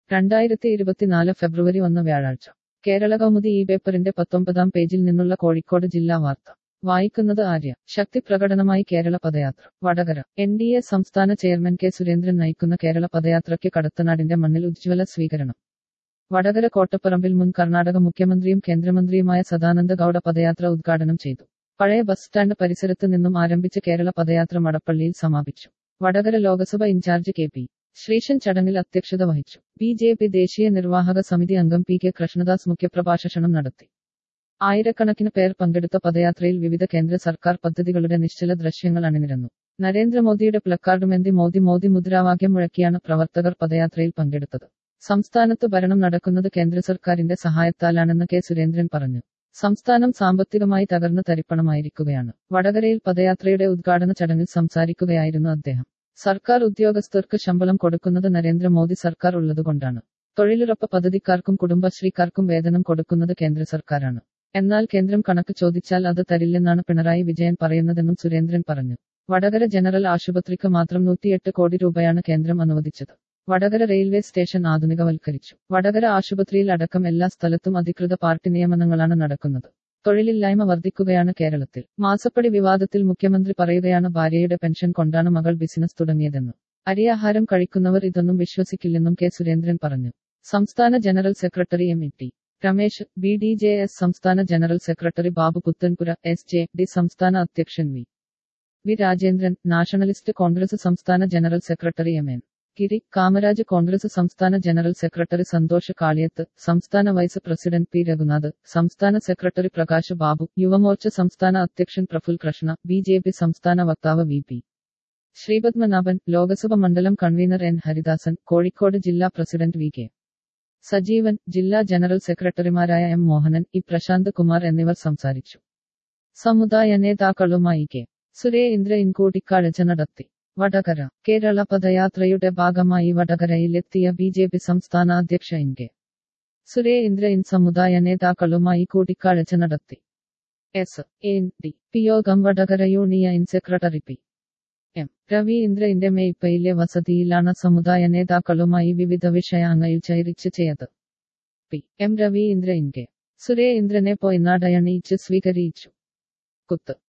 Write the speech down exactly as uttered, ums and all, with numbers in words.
രണ്ടായിരത്തി ഇരുപത്തിനാല് ഫെബ്രുവരി ഒന്ന് വ്യാഴാഴ്ച കേരള കൗമുദി ഈ പേപ്പറിന്റെ പത്തൊമ്പതാം പേജിൽ നിന്നുള്ള കോഴിക്കോട് ജില്ലാ വാർത്ത വായിക്കുന്നത് ആര്യ. ശക്തി പ്രകടനമായി കേരള പദയാത്ര വടകര. എൻ ഡി എ സംസ്ഥാന ചെയർമാൻ കെ സുരേന്ദ്രൻ നയിക്കുന്ന കേരള പദയാത്രയ്ക്ക് കടത്തനാടിന്റെ മണ്ണിൽ ഉജ്ജ്വല സ്വീകരണം. വടകര കോട്ടപ്പറമ്പിൽ മുൻ കർണാടക മുഖ്യമന്ത്രിയും കേന്ദ്രമന്ത്രിയുമായ സദാനന്ദ ഗൌഡ പദയാത്ര ഉദ്ഘാടനം ചെയ്തു. പഴയ ബസ് സ്റ്റാൻഡ് പരിസരത്ത് നിന്നും ആരംഭിച്ച കേരള പദയാത്ര മടപ്പള്ളിയിൽ സമാപിച്ചു. വടകര ലോകസഭ ഇൻചാർജ് കെ പി ശ്രീശൻ ചടങ്ങിൽ അധ്യക്ഷത വഹിച്ചു. ബി ജെ പി ദേശീയ നിർവാഹക സമിതി അംഗം പി കെ കൃഷ്ണദാസ് മുഖ്യപ്രഭാഷണം നടത്തി. ആയിരക്കണക്കിന് പേർ പങ്കെടുത്ത പദയാത്രയിൽ വിവിധ കേന്ദ്ര സർക്കാർ പദ്ധതികളുടെ നിശ്ചല ദൃശ്യങ്ങൾ അണിനിരന്നു. നരേന്ദ്രമോദിയുടെ പ്ലക്കാർഡുമേന്തി മോദി മോദി മുദ്രാവാക്യം മുഴക്കിയാണ് പ്രവർത്തകർ പദയാത്രയിൽ പങ്കെടുത്തത്. സംസ്ഥാനത്ത് ഭരണം നടക്കുന്നത് കേന്ദ്ര സർക്കാരിന്റെ സഹായത്താലാണെന്ന് കെ സുരേന്ദ്രൻ പറഞ്ഞു. സംസ്ഥാനം സാമ്പത്തികമായി തകർന്ന് തരിപ്പണമായിരിക്കുകയാണ്. വടകരയിൽ പദയാത്രയുടെ ഉദ്ഘാടന ചടങ്ങിൽ സംസാരിക്കുകയായിരുന്നു അദ്ദേഹം. സർക്കാർ ഉദ്യോഗസ്ഥർക്ക് ശമ്പളം കൊടുക്കുന്നത് നരേന്ദ്രമോദി സർക്കാർ ഉള്ളതുകൊണ്ടാണ്. തൊഴിലുറപ്പ് പദ്ധതിക്കാർക്കും കുടുംബശ്രീക്കാർക്കും വേതനം കൊടുക്കുന്നത് കേന്ദ്ര സർക്കാരാണ്. എന്നാൽ കേന്ദ്രം കണക്ക് ചോദിച്ചാൽ അത് തരില്ലെന്നാണ് പിണറായി വിജയൻ പറയുന്നതെന്നും സുരേന്ദ്രൻ പറഞ്ഞു. വടകര ജനറൽ ആശുപത്രിക്ക് മാത്രം നൂറ്റിയെട്ട് കോടി രൂപയാണ് കേന്ദ്രം അനുവദിച്ചത്. വടകര റെയിൽവേ സ്റ്റേഷൻ ആധുനികവൽക്കരിച്ചു. വടകര ആശുപത്രിയിൽ അടക്കം എല്ലാ സ്ഥലത്തും അധികൃത പാർട്ടി നിയമനങ്ങളാണ് നടക്കുന്നത്. തൊഴിലില്ലായ്മ വർദ്ധിക്കുകയാണ് കേരളത്തിൽ. മാസപ്പടി വിവാദത്തിൽ മുഖ്യമന്ത്രി പറയുകയാണ് ഭാര്യയുടെ പെൻഷൻ കൊണ്ടാണ് മകൾ ബിസിനസ് തുടങ്ങിയതെന്ന്. അരിയാഹാരം കഴിക്കുന്നവർ ഇതൊന്നും വിശ്വസിക്കില്ലെന്നും കെ സുരേന്ദ്രൻ പറഞ്ഞു. സംസ്ഥാന general secretary M T Ramesh, B D J S സംസ്ഥാന general secretary Babu Puthanpura, S J D സംസ്ഥാന അധ്യക്ഷൻ V V Rajendran, nationalist Congress സംസ്ഥാന general secretary M N Giri, Kamaraj Congress സംസ്ഥാന ജനറൽ സെക്രട്ടറി സന്തോഷ് കാളിയത്ത്, സംസ്ഥാന വൈസ് പ്രസിഡന്റ് പി രഘുനാഥ്, സംസ്ഥാന സെക്രട്ടറി പ്രകാശ് ബാബു, യുവമോർച്ച സംസ്ഥാന അധ്യക്ഷൻ Praful Krishna, B J P സംസ്ഥാന വക്താവ് വി പി ശ്രീപത്മനാഭൻ, ലോകസഭ മണ്ഡലം കൺവീനർ എൻ ഹരിദാസൻ, കോഴിക്കോട് ജില്ലാ പ്രസിഡന്റ് വി കെ സജീവൻ, ജില്ലാ ജനറൽ സെക്രട്ടറിമാരായ എം മോഹനൻ, ഇ പ്രശാന്ത് കുമാർ എന്നിവർ സംസാരിച്ചു. സമുദായ നേതാക്കളുമായി കെ സുരേന്ദ്രൻ കൂടിക്കാഴ്ച നടത്തി. വടകര. കേരള പദയാത്രയുടെ ഭാഗമായി വടകരയിലെത്തിയ ബി ജെ പി സംസ്ഥാന അധ്യക്ഷ എൻ കെ സുരേന്ദ്രൻ സമുദായ നേതാക്കളുമായി കൂടിക്കാഴ്ച നടത്തി. എസ് എൻ ഡി പി യോഗം Vadakara union secretary P M രവീന്ദ്രന്റെ മേയ്പയിലെ വസതിയിലാണ് സമുദായ നേതാക്കളുമായി വിവിധ വിഷയങ്ങളിൽ ചർച്ച ചെയ്തത്. പി എം രവീന്ദ്രൻ കെ സുരേന്ദ്രനെ പൊന്നാടയണിയിച്ച് സ്വീകരിച്ചു. കുത്ത്